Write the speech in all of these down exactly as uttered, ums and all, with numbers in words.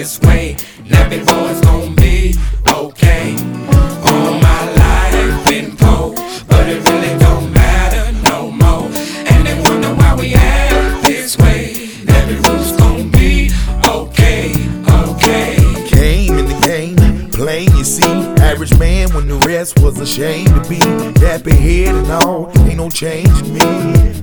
this way. Nappy boys gon' be okay. All my life been poor, but it really don't matter no more. And they wonder why we act this way. Nappy roots gon' be okay, okay. Came in the game, plain you see. Average man when the rest was ashamed to be. Nappy head and all, ain't no change in me.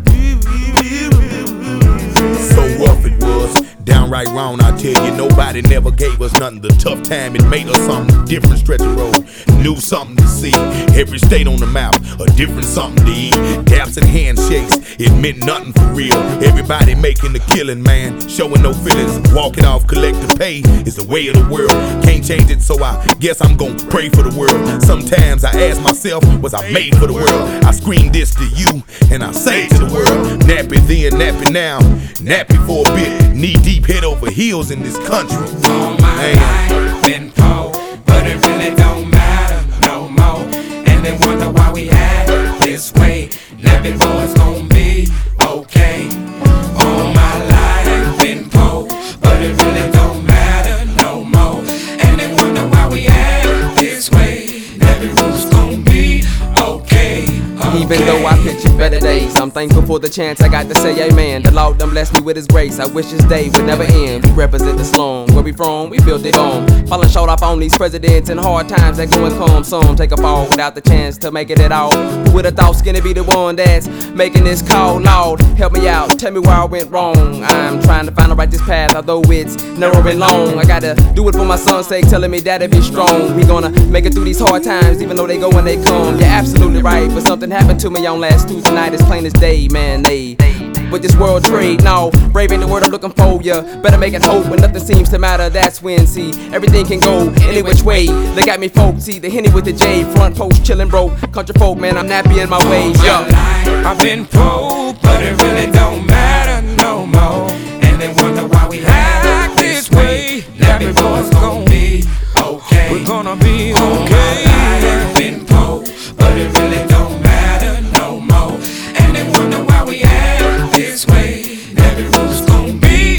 So rough it was, downright wrong, I tell you. Nobody never gave us nothing. The tough time, it made us something different. Stretch the road, new something to see. Every state on the map, a different something to eat. Taps and handshakes, it meant nothing for real. Everybody making a killing, man, showing no feelings. Walking off collective pay is the way of the world. Can't change it, so I guess I'm gonna pray for the world. Sometimes I ask myself, was I made for the world? I scream this to you, and I say to the world, nappy then, nappy now, nappy for a bit. Knee deep, head over heels in this country. All my life been poor, but it really don't matter no more. And they wonder why we act this way. Nappy boys gon' be okay. All my life been poor, but it really don't matter no more. And they wonder why we act this way. Nappy roots gon' be okay. Even though I picture better days, I'm thankful for the chance I got to say amen. The Lord done blessed me with his grace. I wish this day would never end. We represent the slum. Where we from, we built it on. Falling short off on these presidents and hard times that go and come. Some take a fall without the chance to make it at all. Who would have thought Skinny be the one that's making this call? Lord, help me out, tell me where I went wrong. I'm trying to find the righteous path, although it's narrow and long. I gotta do it for my son's sake, telling me that it be strong. We gonna make it through these hard times, even though they go when they come. You're absolutely right, but something happened to me on last Tuesday night. It's plain as day, man. They with this world trade, no, brave ain't the word I'm looking for. Ya better make it hope when nothing seems to matter. That's when, see, everything can go any which way. Look at me, folks, see the Henny with the J, front post chillin' broke, country folk, man, I'm nappy in my ways. All my life I've been poor, but it really don't matter no more. And they wonder why we act this way. Nappy boys gon' be okay. We're gonna be okay. All my life I've been poor, but it really don't matter no more. And they wonder why we act this way. Nappy roots gon' be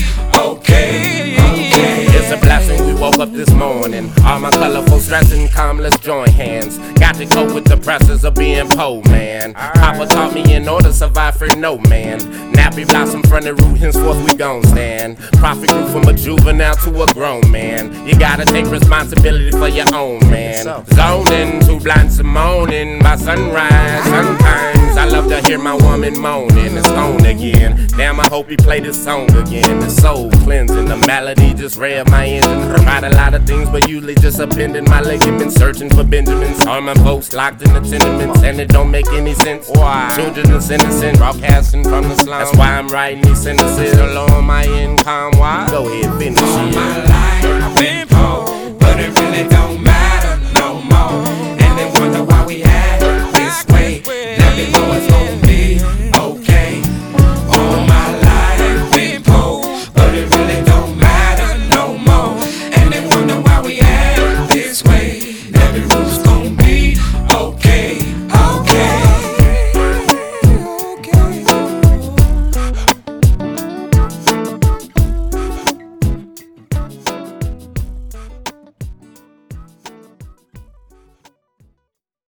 okay, okay. It's a blessing we woke up this morning. All my colorful stressing, calm, let's join hands. Got to cope with the pressures of being poor, man. Papa taught me in order to survive for no man. Nappy blossom from the root, henceforth we gon' stand. Prophet grew from a juvenile to a grown man. You gotta take responsibility for your own, man. Zoning, too blind to moaning by sunrise. Sometimes I love to hear my woman moaning. It's on again. Damn, I hope he play this song again. The soul cleansing, the melody just rev my engine. Tried a lot of things, but usually just appending my ligaments. Searching for Benjamins. All my folks locked in the tenements, and it don't make any sense. Why? Children is innocent, broadcasting from the slum. That's why I'm writing these sentences along my income. Why? Go ahead, finish it. All my life I've been poor, but it really don't